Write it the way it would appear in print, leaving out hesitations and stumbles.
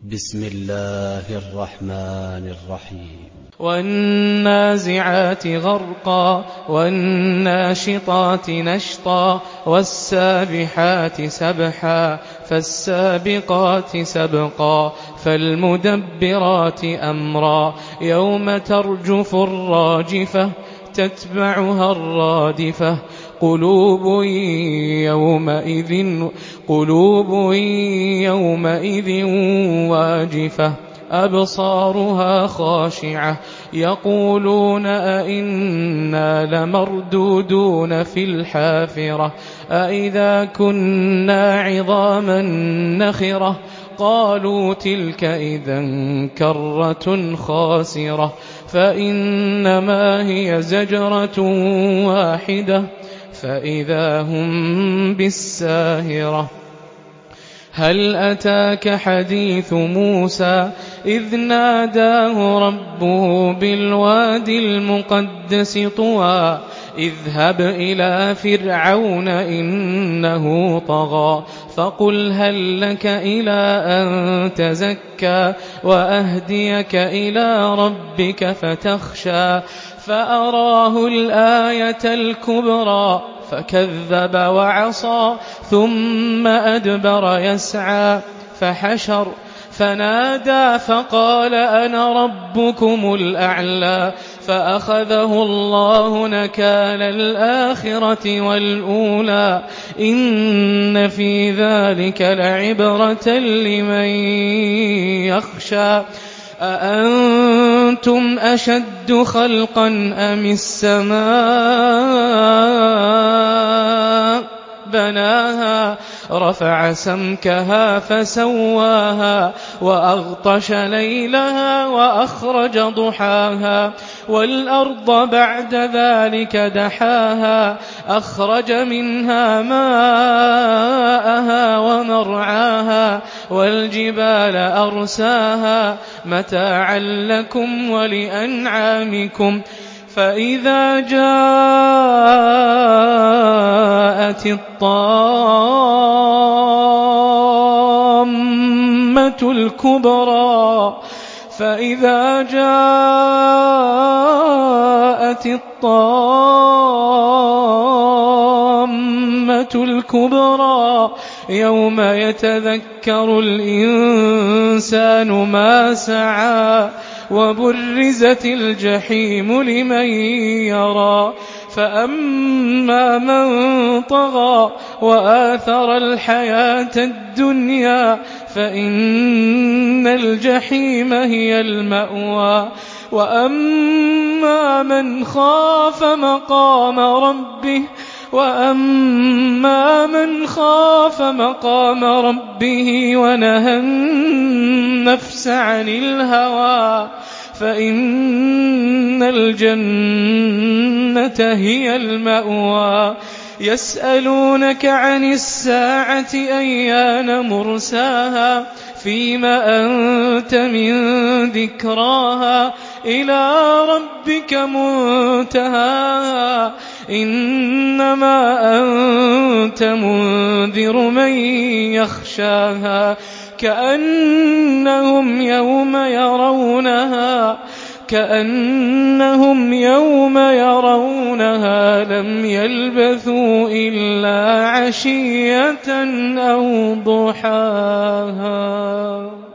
بسم الله الرحمن الرحيم والنازعات غرقا والناشطات نشطا والسابحات سبحا فالسابقات سبقا فالمدبرات أمرا يوم ترجف الراجفة تتبعها الرادفة قلوب يومئذ واجفة أبصارها خاشعة يقولون أئنا لمردودون في الحافرة أئذا كنا عظاما نخرة قالوا تلك إذا كرة خاسرة فإنما هي زجرة واحدة فإذا هم بالساهرة هل أتاك حديث موسى إذ ناداه ربه بالوادي المقدس طوى اذهب إلى فرعون إنه طغى فقل هل لك إلى أن تزكى وأهديك إلى ربك فتخشى فأراه الآية الكبرى فكذب وعصى ثم أدبر يسعى فحشر فنادى فقال أنا ربكم الأعلى فأخذه الله نكال الآخرة والأولى إن في ذلك لعبرة لمن يخشى أأنتم أشد خلقا أم السماء بناها رفع سمكها فسواها وأغطش ليلها وأخرج ضحاها والأرض بعد ذلك دحاها أخرج منها ماءها ومرعاها والجبال أرساها متاعا لكم ولأنعامكم فإذا جاءت الطامة الكبرى يوم يتذكر الإنسان ما سعى وبرزت الجحيم لمن يرى فأما من طغى وآثر الحياة الدنيا فإن الجحيم هي المأوى وأما من خاف مقام ربه ونهى النفس عن الهوى فإن الجنة هي المأوى يسألونك عن الساعة أيان مرساها فيما أنت من ذكراها إلى ربك منتهاها إنما أنت منذر من يخشاها كأنهم يوم يرونها لم يلبثوا إلا عشية أو ضحاها.